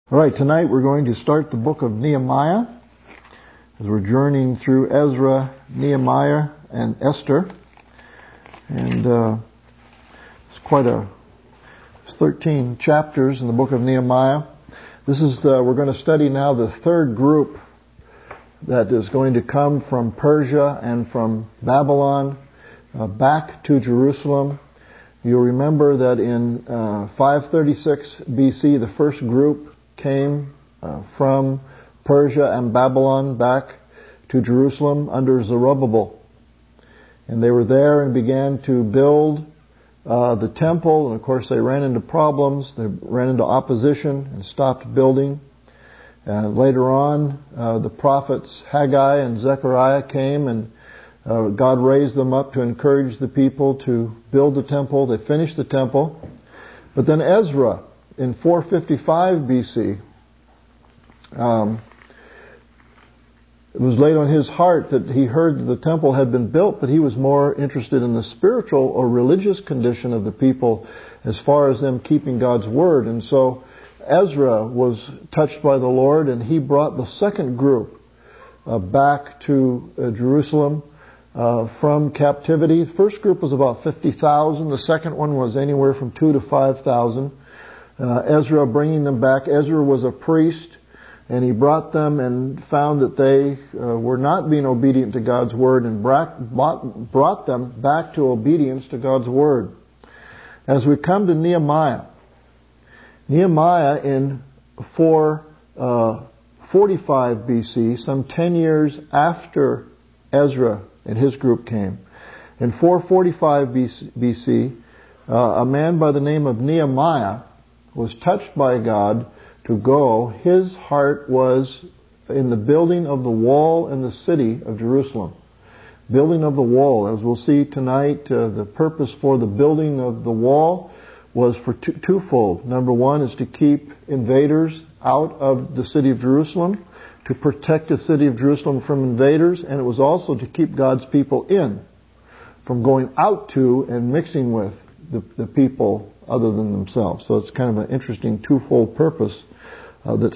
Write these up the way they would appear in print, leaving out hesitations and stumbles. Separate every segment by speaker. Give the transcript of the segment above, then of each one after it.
Speaker 1: All right, tonight we're going to start the book of Nehemiah as we're journeying through Ezra, Nehemiah, and Esther. And it's 13 chapters in the book of Nehemiah. We're going to study now the third group that is going to come from Persia and from Babylon back to Jerusalem. You'll remember that in 536 BC, the first group came from Persia and Babylon back to Jerusalem under Zerubbabel. And they were there and began to build the temple. And of course they ran into problems. They ran into opposition and stopped building. Later on, the prophets Haggai and Zechariah came, and God raised them up to encourage the people to build the temple. They finished the temple. But then Ezra, in 455 BC, it was laid on his heart that he heard that the temple had been built, but he was more interested in the spiritual or religious condition of the people as far as them keeping God's word. And so Ezra was touched by the Lord, and he brought the second group back to Jerusalem from captivity. The first group was about 50,000. The second one was anywhere from 2,000 to 5,000. Ezra bringing them back. Ezra was a priest, and he brought them and found that they were not being obedient to God's word, and brought them back to obedience to God's word. As we come to Nehemiah in 445 BC, some 10 years after Ezra and his group came, in 445 BC, a man by the name of Nehemiah was touched by God to go. His heart was in the building of the wall in the city of Jerusalem. Building of the wall. As we'll see tonight, the purpose for the building of the wall was for twofold. Number one is to keep invaders out of the city of Jerusalem, to protect the city of Jerusalem from invaders, and it was also to keep God's people in, from going out to and mixing with the people other than themselves. So it's kind of an interesting twofold purpose that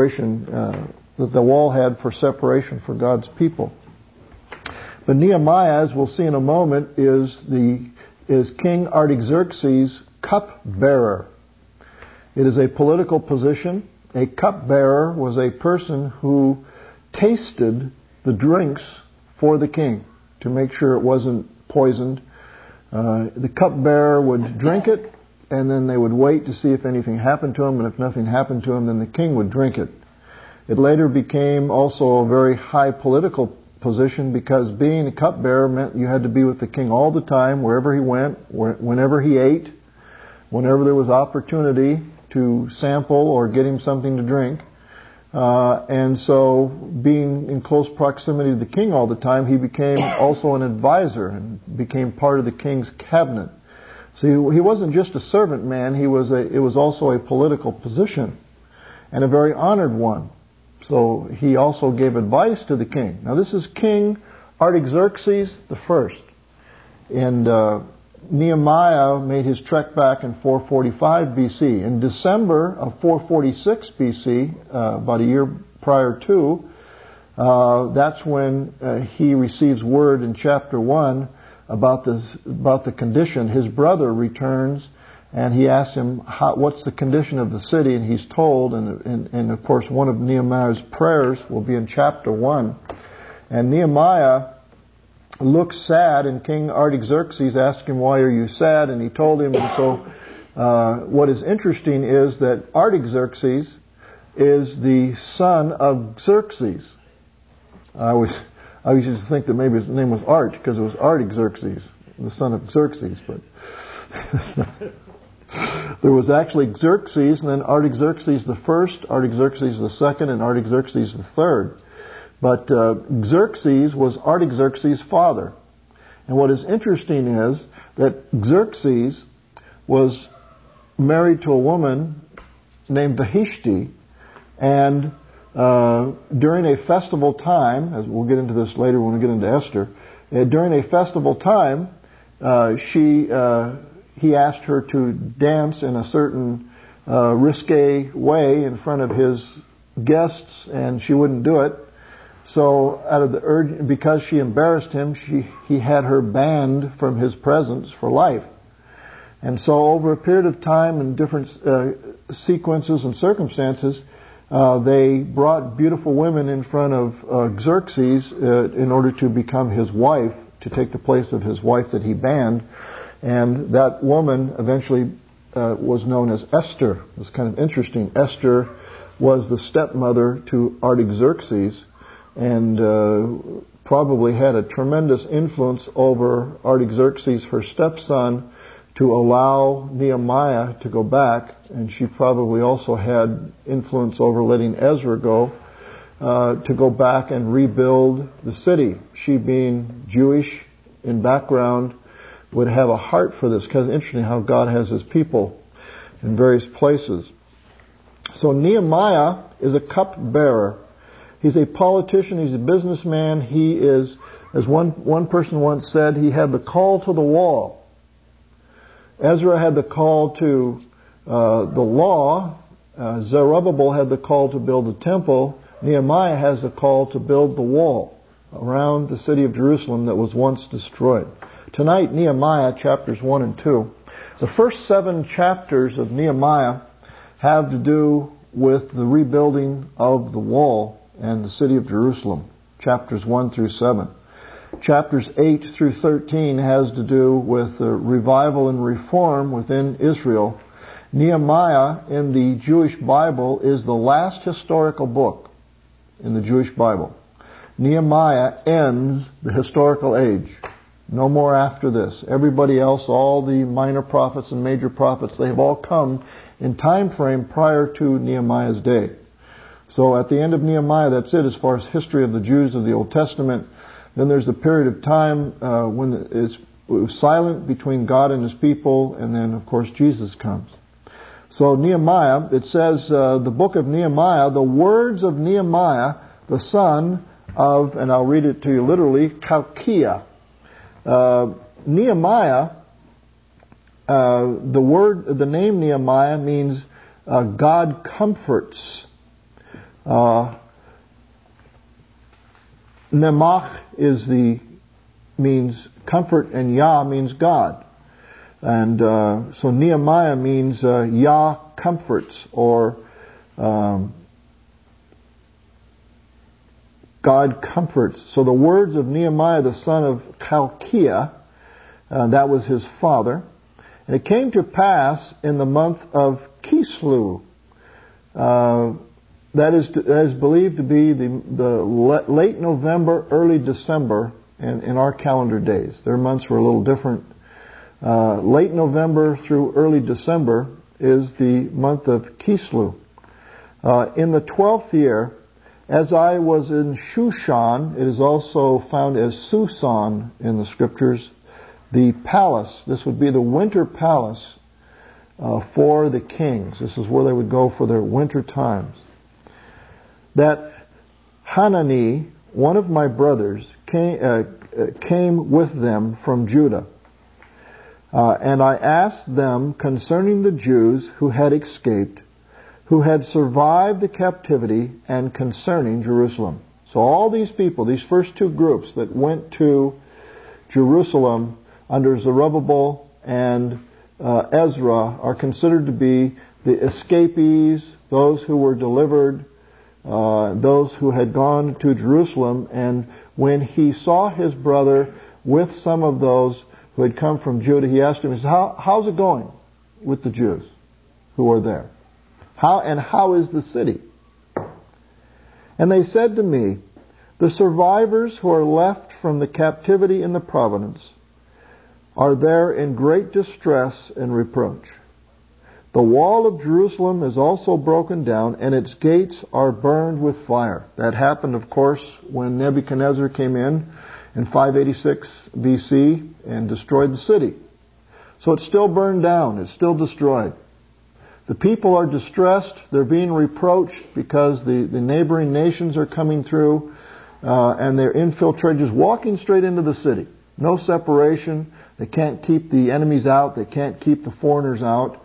Speaker 1: the wall had for separation for God's people. But Nehemiah, as we'll see in a moment, is King Artaxerxes' cupbearer. It is a political position. A cupbearer was a person who tasted the drinks for the king to make sure it wasn't poisoned. The cupbearer would drink it, and then they would wait to see if anything happened to him, and if nothing happened to him, then the king would drink it. It later became also a very high political position, because being a cupbearer meant you had to be with the king all the time, wherever he went, whenever he ate, whenever there was opportunity to sample or get him something to drink. And so, being in close proximity to the king all the time, he became also an advisor and became part of the king's cabinet. So he wasn't just a servant man, it was also a political position, and a very honored one. So he also gave advice to the king. Now this is King Artaxerxes the First. And Nehemiah made his trek back in 445 BC. In December of 446 BC, about a year prior to, that's when he receives word in chapter 1 about the condition. His brother returns, and he asks him, what's the condition of the city? And he's told, and of course one of Nehemiah's prayers will be in chapter 1. And Nehemiah looks sad, and King Artaxerxes asked him, why are you sad? And he told him. And so what is interesting is that Artaxerxes is the son of Xerxes. I used to think that maybe his name was Art, because it was Artaxerxes, the son of Xerxes, but there was actually Xerxes, and then Artaxerxes the first, Artaxerxes the second, and Artaxerxes the third. But Xerxes was Artaxerxes' father. And what is interesting is that Xerxes was married to a woman named Vashti, and during a festival time, as we'll get into this later when we get into Esther, during a festival time, he asked her to dance in a certain risque way in front of his guests, and she wouldn't do it. So out of the urge, because she embarrassed him, he had her banned from his presence for life. And so over a period of time and different sequences and circumstances, they brought beautiful women in front of Xerxes in order to become his wife, to take the place of his wife that he banned. And that woman eventually was known as Esther. It was kind of interesting. Esther was the stepmother to Artaxerxes, and probably had a tremendous influence over Artaxerxes, her stepson, to allow Nehemiah to go back. And she probably also had influence over letting Ezra go, to go back and rebuild the city. She, being Jewish in background, would have a heart for this, because it's interesting how God has His people in various places. So Nehemiah is a cupbearer. He's a politician. He's a businessman. He is, as one person once said, he had the call to the wall. Ezra had the call to the law. Zerubbabel had the call to build the temple. Nehemiah has the call to build the wall around the city of Jerusalem that was once destroyed. Tonight, Nehemiah chapters 1 and 2. The first 7 chapters of Nehemiah have to do with the rebuilding of the wall and the city of Jerusalem, chapters 1 through 7. Chapters 8 through 13 has to do with the revival and reform within Israel. Nehemiah in the Jewish Bible is the last historical book in the Jewish Bible. Nehemiah ends the historical age. No more after this. Everybody else, all the minor prophets and major prophets, they have all come in time frame prior to Nehemiah's day. So at the end of Nehemiah, that's it as far as history of the Jews of the Old Testament. Then there's a period of time when it was silent between God and His people, and then of course Jesus comes. So Nehemiah, it says, the book of Nehemiah, the words of Nehemiah, the son of, and I'll read it to you literally, Hilkiah. Nehemiah, the name Nehemiah means God comforts. Nemach means comfort, and Yah means God. And so Nehemiah means Yah comforts, or God comforts. So the words of Nehemiah, the son of Hilkiah, that was his father. And it came to pass in the month of Kislev, that is believed to be the late November, early December in our calendar days. Their months were a little different. Late November through early December is the month of Kislev. In the 12th year, as I was in Shushan, it is also found as Susan in the scriptures, the palace. This would be the winter palace for the kings. This is where they would go for their winter times. That Hanani, one of my brothers, came with them from Judah. And I asked them concerning the Jews who had escaped, who had survived the captivity, and concerning Jerusalem. So all these people, these first 2 groups that went to Jerusalem under Zerubbabel and Ezra, are considered to be the escapees, those who were delivered, those who had gone to Jerusalem. And when he saw his brother with some of those who had come from Judah, he asked him, he said, how's it going with the Jews who are there? How is the city? And they said to me, the survivors who are left from the captivity in the province are there in great distress and reproach. The wall of Jerusalem is also broken down, and its gates are burned with fire. That happened, of course, when Nebuchadnezzar came in 586 BC and destroyed the city. So it's still burned down. It's still destroyed. The people are distressed. They're being reproached because the neighboring nations are coming through and they're infiltrated, just walking straight into the city. No separation. They can't keep the enemies out. They can't keep the foreigners out.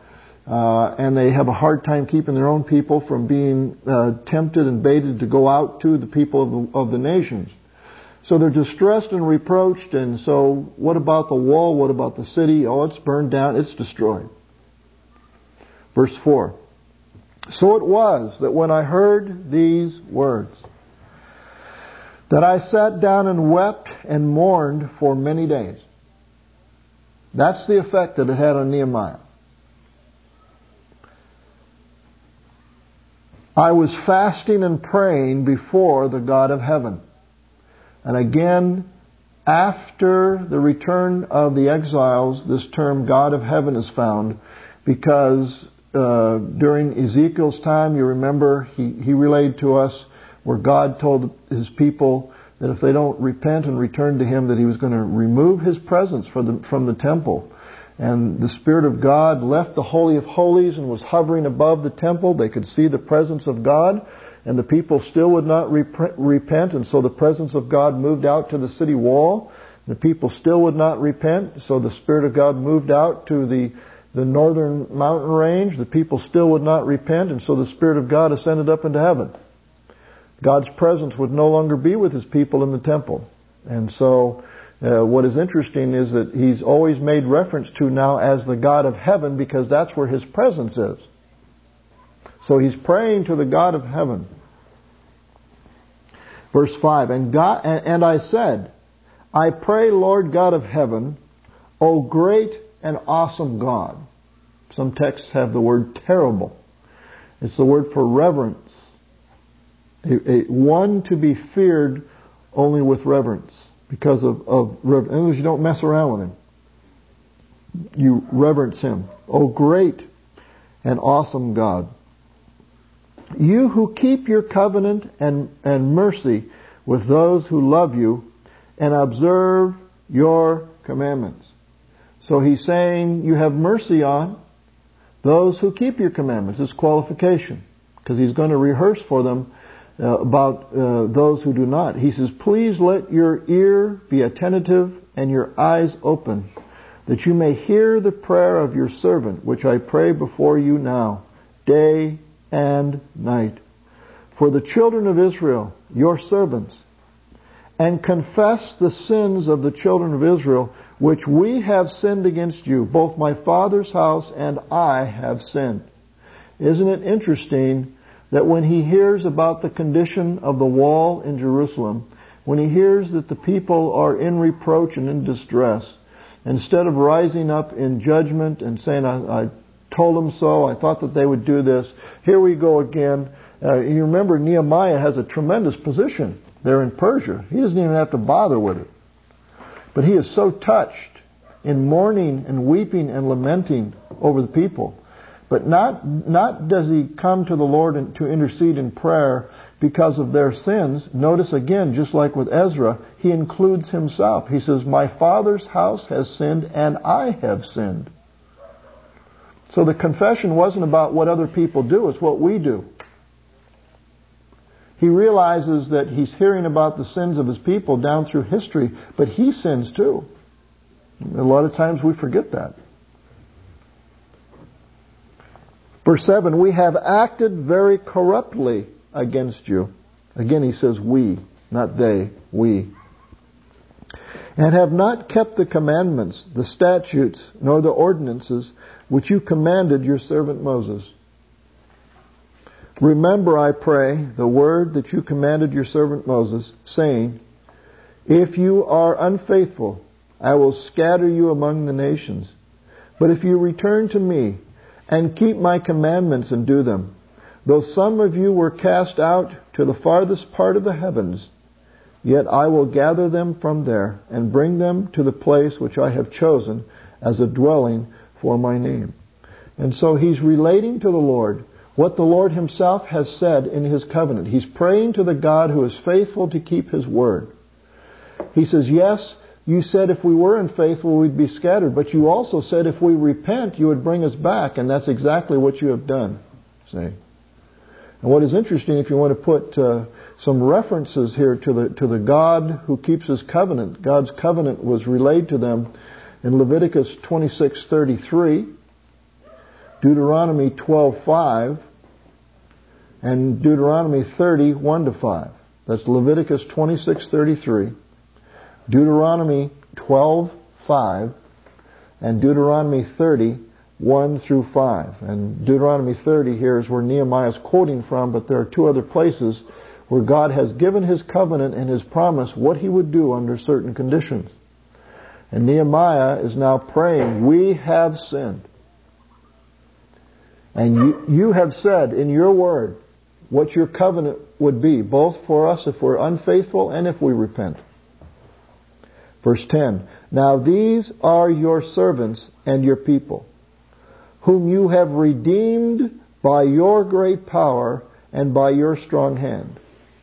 Speaker 1: and they have a hard time keeping their own people from being tempted and baited to go out to the people of the nations. So they're distressed and reproached, and so what about the wall? What about the city? Oh, it's burned down, it's destroyed. Verse 4. So it was that when I heard these words, that I sat down and wept and mourned for many days. That's the effect that it had on Nehemiah. I was fasting and praying before the God of heaven. And again, after the return of the exiles, this term God of heaven is found because during Ezekiel's time, you remember, he relayed to us where God told His people that if they don't repent and return to Him, that He was going to remove His presence from the temple. And the Spirit of God left the Holy of Holies and was hovering above the temple. They could see the presence of God, and the people still would not repent, and so the presence of God moved out to the city wall. The people still would not repent, so the Spirit of God moved out to the northern mountain range. The people still would not repent, and so the Spirit of God ascended up into heaven. God's presence would no longer be with His people in the temple. And so what is interesting is that He's always made reference to now as the God of heaven because that's where His presence is. So He's praying to the God of heaven. Verse 5, And I said, I pray, Lord God of heaven, O great and awesome God. Some texts have the word terrible. It's the word for reverence. One to be feared only with reverence. Because of reverence. In other words, you don't mess around with Him. You reverence Him. O great and awesome God. You who keep your covenant and mercy with those who love you and observe your commandments. So He's saying you have mercy on those who keep your commandments. It's qualification. Because He's going to rehearse for them about those who do not. He says, please let your ear be attentive and your eyes open, that you may hear the prayer of your servant, which I pray before you now, day and night, for the children of Israel, your servants, and confess the sins of the children of Israel, which we have sinned against you. Both my father's house and I have sinned. Isn't it interesting that when he hears about the condition of the wall in Jerusalem, when he hears that the people are in reproach and in distress, instead of rising up in judgment and saying, I told them so, I thought that they would do this, here we go again. You remember Nehemiah has a tremendous position there in Persia. He doesn't even have to bother with it. But he is so touched in mourning and weeping and lamenting over the people. But not does he come to the Lord to intercede in prayer because of their sins. Notice again, just like with Ezra, he includes himself. He says, my father's house has sinned and I have sinned. So the confession wasn't about what other people do, it's what we do. He realizes that he's hearing about the sins of his people down through history, but he sins too. A lot of times we forget that. Verse 7, we have acted very corruptly against you. Again, he says we, not they, we. And have not kept the commandments, the statutes, nor the ordinances, which you commanded your servant Moses. Remember, I pray, the word that you commanded your servant Moses, saying, if you are unfaithful, I will scatter you among the nations. But if you return to me, and keep my commandments and do them, though some of you were cast out to the farthest part of the heavens, yet I will gather them from there and bring them to the place which I have chosen as a dwelling for my name. And so he's relating to the Lord what the Lord Himself has said in His covenant. He's praying to the God who is faithful to keep His word. He says, yes, you said if we were unfaithful, we'd be scattered. But you also said if we repent, you would bring us back. And that's exactly what you have done. See? And what is interesting, if you want to put some references here to the God who keeps His covenant. God's covenant was relayed to them in Leviticus 26:33. Deuteronomy 12:5, and Deuteronomy 30:1-5. That's Leviticus 26:33, Deuteronomy 12:5, and Deuteronomy 30:1-5. And Deuteronomy 30 here is where Nehemiah is quoting from, but there are two other places where God has given His covenant and His promise what He would do under certain conditions. And Nehemiah is now praying, we have sinned. And you have said in your word what your covenant would be, both for us if we're unfaithful and if we repent. Verse 10, now these are your servants and your people, whom you have redeemed by your great power and by your strong hand.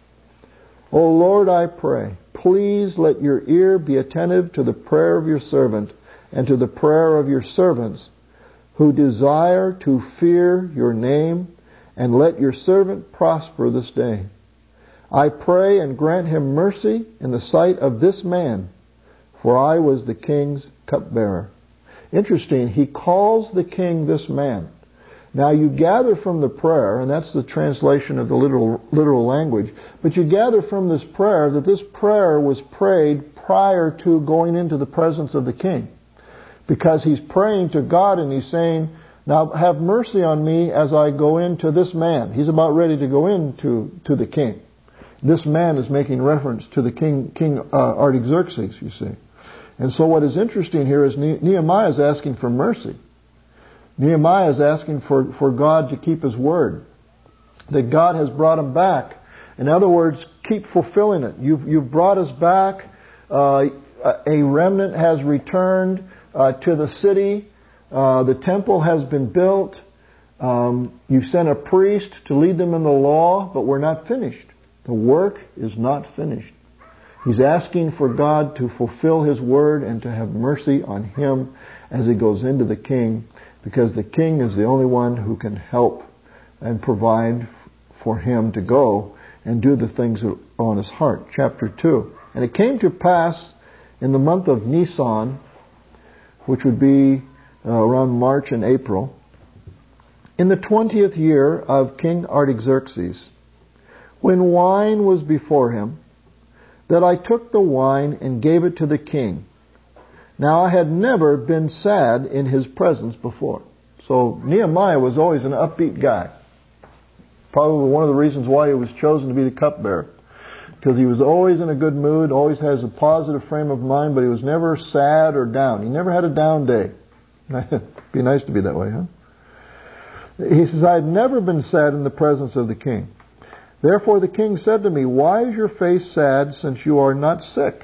Speaker 1: O Lord, I pray, please let your ear be attentive to the prayer of your servant and to the prayer of your servants who desire to fear your name, and let your servant prosper this day. I pray and grant him mercy in the sight of this man, for I was the king's cupbearer. Interesting, he calls the king this man. Now you gather from the prayer, and that's the translation of the literal language, but you gather from this prayer that this prayer was prayed prior to going into the presence of the king. Because he's praying to God and he's saying, now have mercy on me as I go into this man. He's about ready to go into the king. This man is making reference to the King Artaxerxes, you see. And so what is interesting here is Nehemiah is asking for mercy. Nehemiah is asking for God to keep His word. That God has brought him back. In other words, keep fulfilling it. You've brought us back. A remnant has returned to the city. The temple has been built. You sent a priest to lead them in the law, but we're not finished. The work is not finished. He's asking for God to fulfill His word and to have mercy on him as he goes into the king, because the king is the only one who can help and provide for him to go and do the things that are on his heart. Chapter 2. And it came to pass in the month of Nisan, which would be around March and April, in the 20th year of King Artaxerxes, when wine was before him, that I took the wine and gave it to the king. Now I had never been sad in his presence before. So Nehemiah was always an upbeat guy. Probably one of the reasons why he was chosen to be the cupbearer. Because he was always in a good mood, always has a positive frame of mind, but he was never sad or down. He never had a down day. Be nice to be that way, huh? He says, I had never been sad in the presence of the king. Therefore the king said to me, why is your face sad since you are not sick?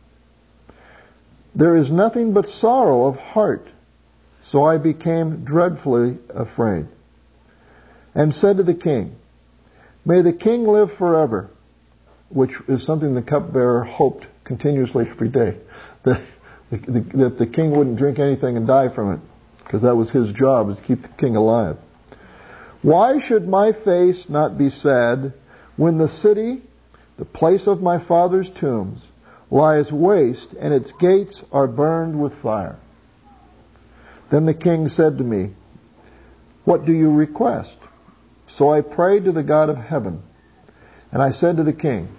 Speaker 1: There is nothing but sorrow of heart. So I became dreadfully afraid, and said to the king, may the king live forever, which is something the cupbearer hoped continuously every day, that the king wouldn't drink anything and die from it, because that was his job, is to keep the king alive. Why should my face not be sad when the city, the place of my father's tombs, lies waste and its gates are burned with fire? Then the king said to me, what do you request? So I prayed to the God of heaven, and I said to the king,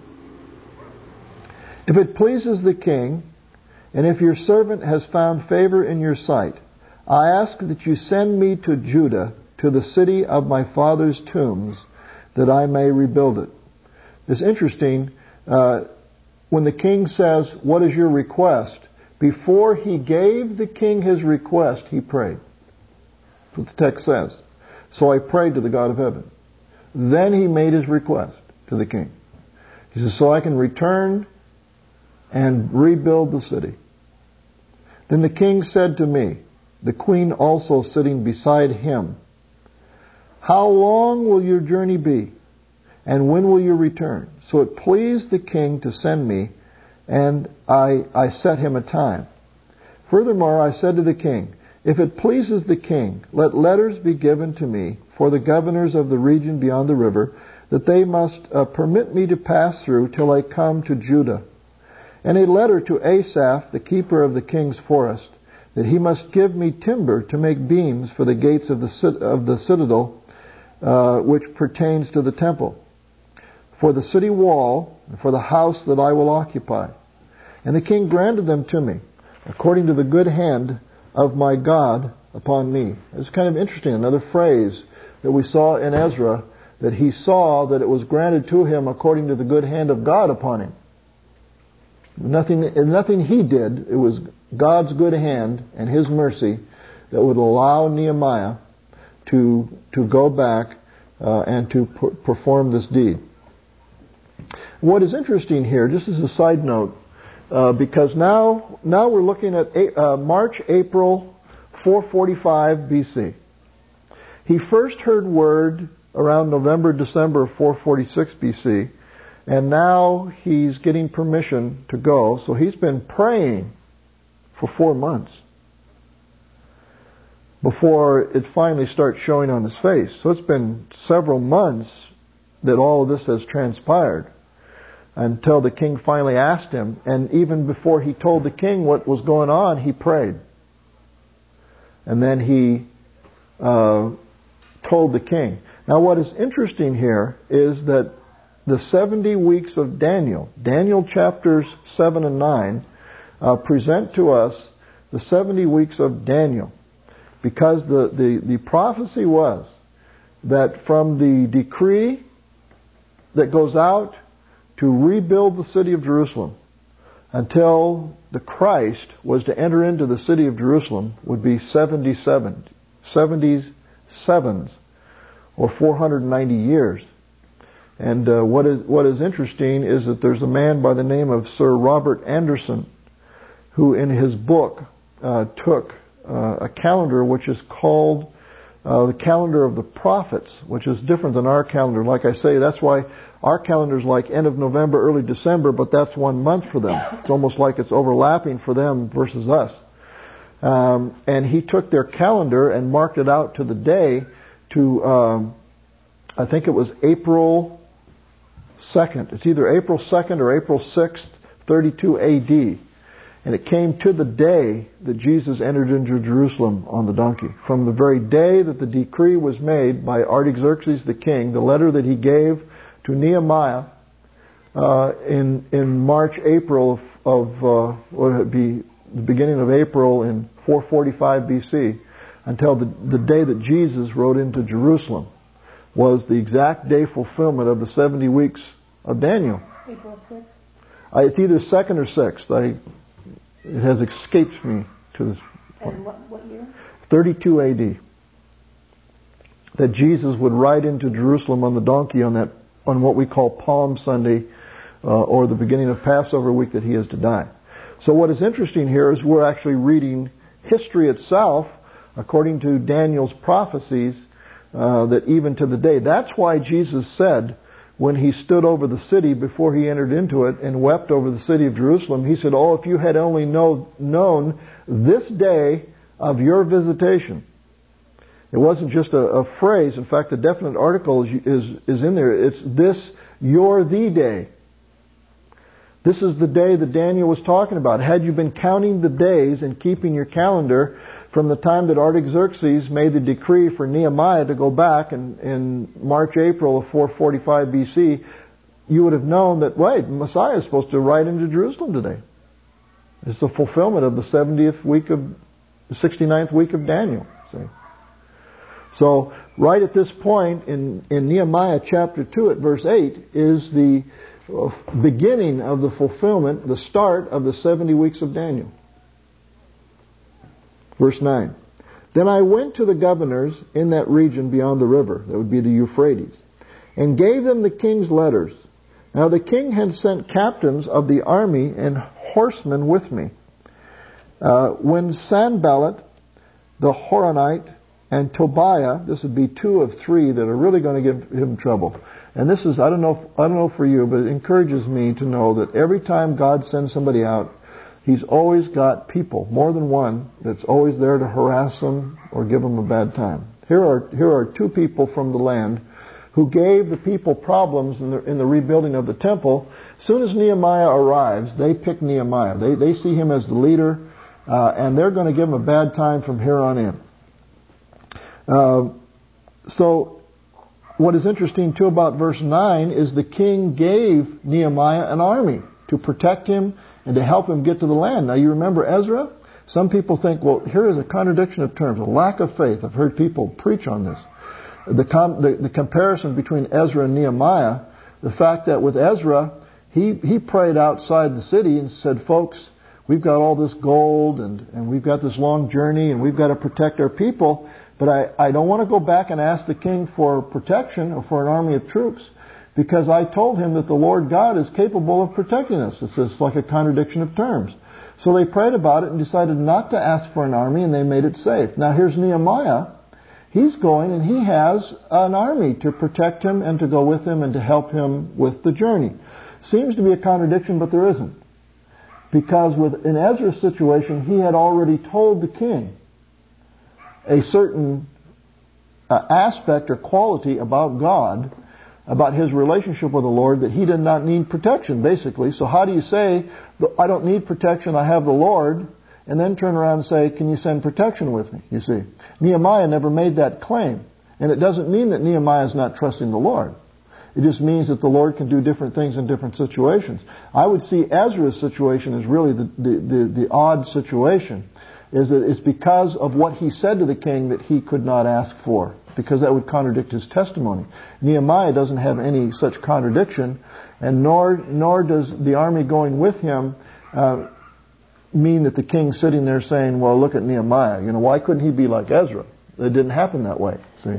Speaker 1: if it pleases the king, and if your servant has found favor in your sight, I ask that you send me to Judah, to the city of my father's tombs, that I may rebuild it. It's interesting, when the king says, what is your request? Before he gave the king his request, he prayed. That's what the text says. So I prayed to the God of heaven. Then he made his request to the king. He says, so I can return and rebuild the city. Then the king said to me, the queen also sitting beside him, how long will your journey be? And when will you return? So it pleased the king to send me, and I set him a time. Furthermore, I said to the king, if it pleases the king, let letters be given to me for the governors of the region beyond the river, that they must permit me to pass through till I come to Judah. And a letter to Asaph, the keeper of the king's forest, that he must give me timber to make beams for the gates of the citadel, which pertains to the temple, for the city wall, and for the house that I will occupy. And the king granted them to me, according to the good hand of my God upon me. It's kind of interesting, another phrase that we saw in Ezra, that he saw that it was granted to him according to the good hand of God upon him. Nothing he did, it was God's good hand and His mercy that would allow Nehemiah to go back and to perform this deed. What is interesting here, just as a side note, because now we're looking at March, April 445 BC. He first heard word around November, December of 446 BC, and now he's getting permission to go. So he's been praying for 4 months before it finally starts showing on his face. So it's been several months that all of this has transpired until the king finally asked him. And even before he told the king what was going on, he prayed. And then he told the king. Now what is interesting here is that the 70 weeks of Daniel chapters 7 and 9, present to us the 70 weeks of Daniel. Because the prophecy was that from the decree that goes out to rebuild the city of Jerusalem until the Christ was to enter into the city of Jerusalem would be 70 sevens, or 490 years. And what is interesting is that there's a man by the name of Sir Robert Anderson who in his book took a calendar which is called the calendar of the prophets, which is different than our calendar. Like I say, that's why our calendar is like end of November, early December, but that's 1 month for them. It's almost like it's overlapping for them versus us. And he took their calendar and marked it out to the day to, I think it was April 2nd. It's either April 2nd or April 6th, 32 AD. And it came to the day that Jesus entered into Jerusalem on the donkey. From the very day that the decree was made by Artaxerxes the king, the letter that he gave to Nehemiah in March, April of what would be the beginning of April in 445 BC, until the day that Jesus rode into Jerusalem, was the exact day fulfillment of the 70 weeks of Daniel.
Speaker 2: April 6th?
Speaker 1: It's either 2nd or 6th. It has escaped me to this point.
Speaker 2: And what year?
Speaker 1: 32 AD. That Jesus would ride into Jerusalem on the donkey on what we call Palm Sunday, or the beginning of Passover week that he is to die. So what is interesting here is we're actually reading history itself according to Daniel's prophecies, that even to the day. That's why Jesus said, when he stood over the city before he entered into it and wept over the city of Jerusalem, he said, "Oh, if you had only known this day of your visitation." It wasn't just a phrase. In fact, the definite article is in there. It's this, your the day. This is the day that Daniel was talking about. Had you been counting the days and keeping your calendar from the time that Artaxerxes made the decree for Nehemiah to go back in March, April of 445 BC, you would have known that, wait, Messiah is supposed to ride into Jerusalem today. It's the fulfillment of the 69th week of Daniel. See? So, right at this point in Nehemiah chapter 2 at verse 8 is the beginning of the fulfillment, the start of the 70 weeks of Daniel. Verse 9. Then I went to the governors in that region beyond the river, that would be the Euphrates, and gave them the king's letters. Now the king had sent captains of the army and horsemen with me. When Sanballat, the Horonite, and Tobiah, this would be 2 of 3 that are really going to give him trouble. And this is, I don't know for you, but it encourages me to know that every time God sends somebody out, He's always got people, more than one, that's always there to harass them or give them a bad time. Here are 2 people from the land who gave the people problems in the rebuilding of the temple. As soon as Nehemiah arrives, they pick Nehemiah. They see him as the leader. and they're going to give him a bad time from here on in. So what is interesting too about verse 9 is the king gave Nehemiah an army to protect him and to help him get to the land. Now you remember Ezra? Some people think, well, here is a contradiction of terms, a lack of faith. I've heard people preach on this. The comparison between Ezra and Nehemiah, the fact that with Ezra, he prayed outside the city and said, folks, we've got all this gold and we've got this long journey and we've got to protect our people, but I don't want to go back and ask the king for protection or for an army of troops, because I told him that the Lord God is capable of protecting us. It's just like a contradiction of terms. So they prayed about it and decided not to ask for an army, and they made it safe. Now here's Nehemiah. He's going and he has an army to protect him and to go with him and to help him with the journey. Seems to be a contradiction, but there isn't. Because in Ezra's situation, he had already told the king a certain aspect or quality about God, about his relationship with the Lord, that he did not need protection, basically. So how do you say, I don't need protection, I have the Lord, and then turn around and say, can you send protection with me? You see, Nehemiah never made that claim. And it doesn't mean that Nehemiah is not trusting the Lord. It just means that the Lord can do different things in different situations. I would see Ezra's situation as really the odd situation. Is that it's because of what he said to the king that he could not ask for, because that would contradict his testimony. Nehemiah doesn't have any such contradiction, and nor does the army going with him mean that the king's sitting there saying, well, look at Nehemiah. Why couldn't he be like Ezra? It didn't happen that way. See?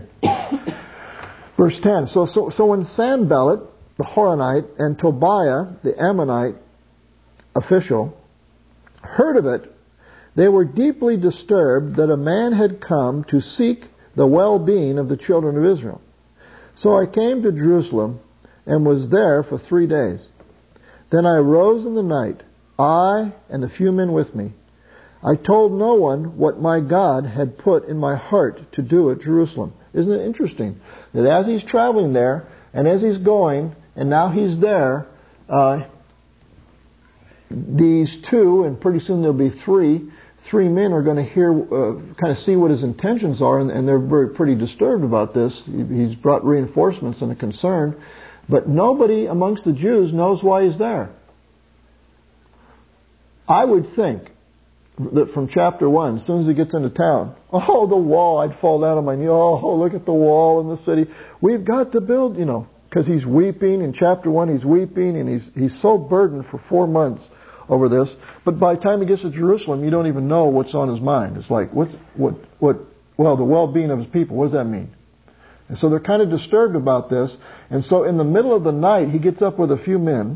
Speaker 1: Verse 10. So when Sanballat, the Horonite, and Tobiah, the Ammonite official, heard of it, they were deeply disturbed that a man had come to seek the well-being of the children of Israel. So I came to Jerusalem and was there for 3 days. Then I rose in the night, I and a few men with me. I told no one what my God had put in my heart to do at Jerusalem. Isn't it interesting that as he's traveling there and as he's going, and now he's there, these two, and pretty soon there'll be three men are going to hear, kind of see what his intentions are, and they're pretty disturbed about this. He's brought reinforcements and a concern, but nobody amongst the Jews knows why he's there. I would think that from chapter 1, as soon as he gets into town, oh, the wall, I'd fall down on my knee, oh, look at the wall in the city. We've got to build, because he's weeping. In chapter 1, he's weeping, and he's so burdened for 4 months over this. But by the time he gets to Jerusalem, you don't even know what's on his mind. It's like, well, the well-being of his people, what does that mean? And so they're kind of disturbed about this. And so in the middle of the night, he gets up with a few men.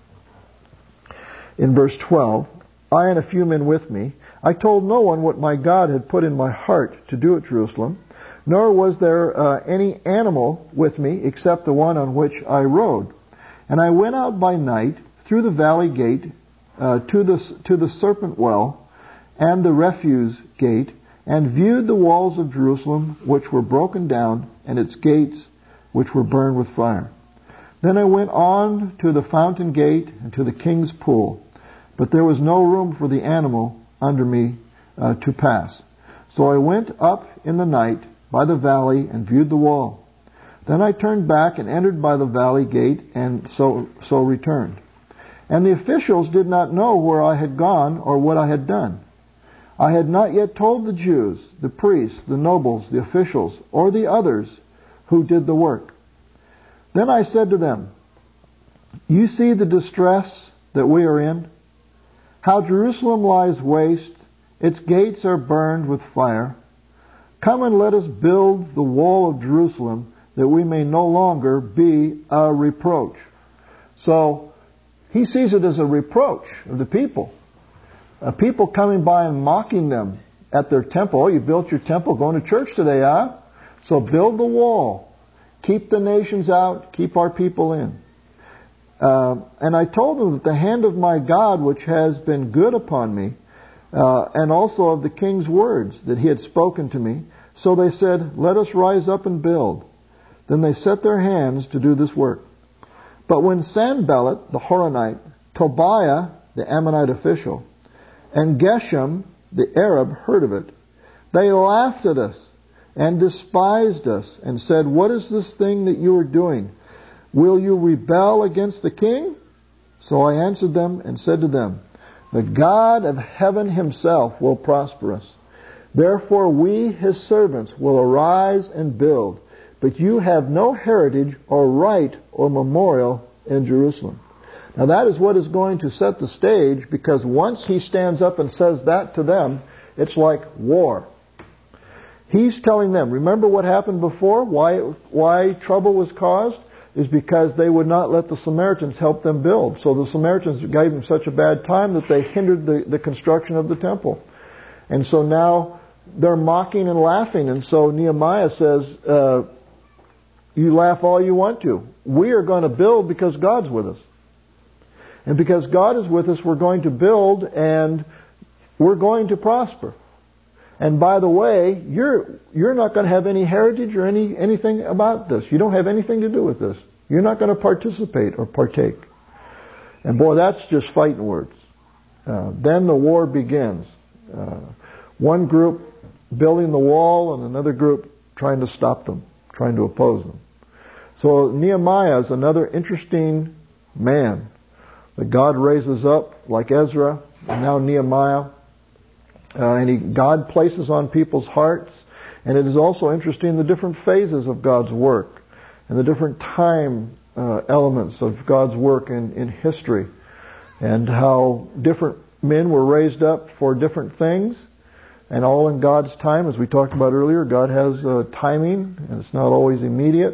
Speaker 1: In verse 12, I and a few men with me, I told no one what my God had put in my heart to do at Jerusalem, nor was there any animal with me except the one on which I rode. And I went out by night through the valley gate to the serpent well and the refuse gate, and viewed the walls of Jerusalem which were broken down, and its gates which were burned with fire. Then I went on to the fountain gate and to the king's pool, but there was no room for the animal under me to pass. So I went up in the night by the valley and viewed the wall. Then I turned back and entered by the valley gate, and so returned. And the officials did not know where I had gone or what I had done. I had not yet told the Jews, the priests, the nobles, the officials, or the others who did the work. Then I said to them, you see the distress that we are in? How Jerusalem lies waste, its gates are burned with fire. Come and let us build the wall of Jerusalem, that we may no longer be a reproach. So he sees it as a reproach of the people. People coming by and mocking them at their temple. Oh, you built your temple, going to church today, huh? So build the wall. Keep the nations out. Keep our people in. And I told them that the hand of my God, which has been good upon me, and also of the king's words that he had spoken to me. So they said, let us rise up and build. Then they set their hands to do this work. But when Sanballat, the Horonite, Tobiah, the Ammonite official, and Geshem, the Arab, heard of it, they laughed at us and despised us and said, "What is this thing that you are doing? Will you rebel against the king?" So I answered them and said to them, "The God of heaven himself will prosper us. Therefore we, his servants, will arise and build. But you have no heritage or right or memorial in Jerusalem." Now that is what is going to set the stage, because once he stands up and says that to them, it's like war. He's telling them, remember what happened before? Why trouble was caused? Is because they would not let the Samaritans help them build. So the Samaritans gave them such a bad time that they hindered the construction of the temple. And so now they're mocking and laughing. And so Nehemiah says, you laugh all you want to. We are going to build because God's with us. And because God is with us, we're going to build and we're going to prosper. And by the way, you're not going to have any heritage or anything about this. You don't have anything to do with this. You're not going to participate or partake. And boy, that's just fighting words. Then the war begins. One group building the wall and another group trying to stop them, trying to oppose them. So Nehemiah is another interesting man that God raises up, like Ezra and now Nehemiah. And God places on people's hearts. And it is also interesting the different phases of God's work and the different time elements of God's work in history, and how different men were raised up for different things, and all in God's time. As we talked about earlier, God has timing, and it's not always immediate.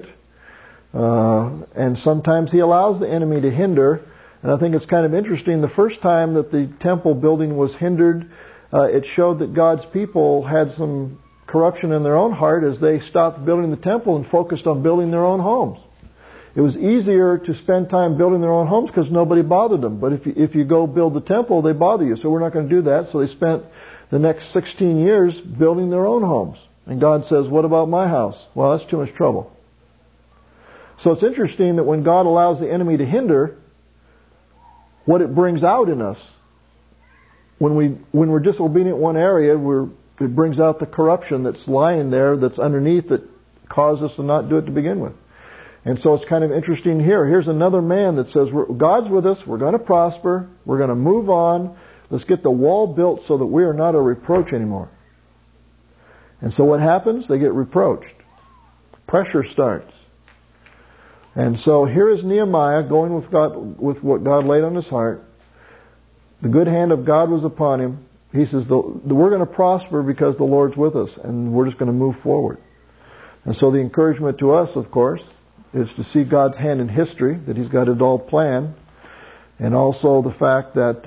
Speaker 1: And sometimes He allows the enemy to hinder. And I think it's kind of interesting, the first time that the temple building was hindered, it showed that God's people had some corruption in their own heart as they stopped building the temple and focused on building their own homes. It was easier to spend time building their own homes because nobody bothered them. But if you go build the temple, they bother you. So we're not going to do that. So they spent the next 16 years building their own homes. And God says, what about my house? Well, that's too much trouble. So it's interesting that when God allows the enemy to hinder, what it brings out in us, when we're disobedient in one area, it brings out the corruption that's lying there, that's underneath, that caused us to not do it to begin with. And so it's kind of interesting here. Here's another man that says, God's with us, we're going to prosper, we're going to move on, let's get the wall built so that we are not a reproach anymore. And so what happens? They get reproached. Pressure starts. And so here is Nehemiah going with what God laid on his heart. The good hand of God was upon him. He says, we're going to prosper because the Lord's with us, and we're just going to move forward. And so the encouragement to us, of course, is to see God's hand in history, that He's got it all planned, and also the fact that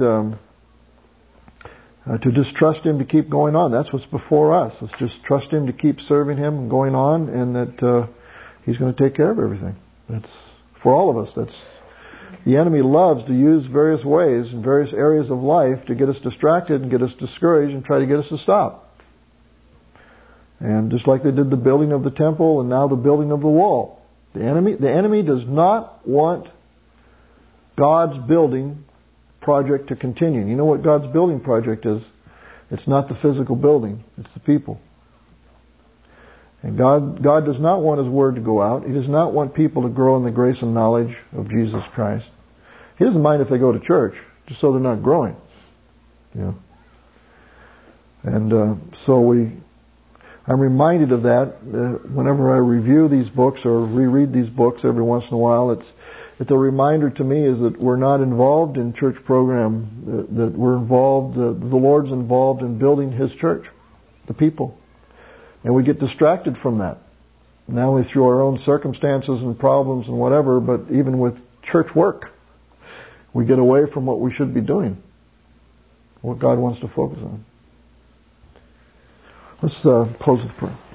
Speaker 1: to just trust Him to keep going on. That's what's before us. Let's just trust Him to keep serving Him and going on, and that He's going to take care of everything. That's for all of us. The enemy loves to use various ways in various areas of life to get us distracted and get us discouraged and try to get us to stop. And just like they did the building of the temple and now the building of the wall. The enemy does not want God's building project to continue. You know what God's building project is? It's not the physical building. It's the people. And God does not want His Word to go out. He does not want people to grow in the grace and knowledge of Jesus Christ. He doesn't mind if they go to church, just so they're not growing. You know. And so I'm reminded of that whenever I review these books or reread these books every once in a while. It's a reminder to me is that we're not involved in church program, that we're involved, the Lord's involved in building His church, the people. And we get distracted from that. Not only through our own circumstances and problems and whatever, but even with church work. We get away from what we should be doing. What God wants to focus on. Let's close with prayer.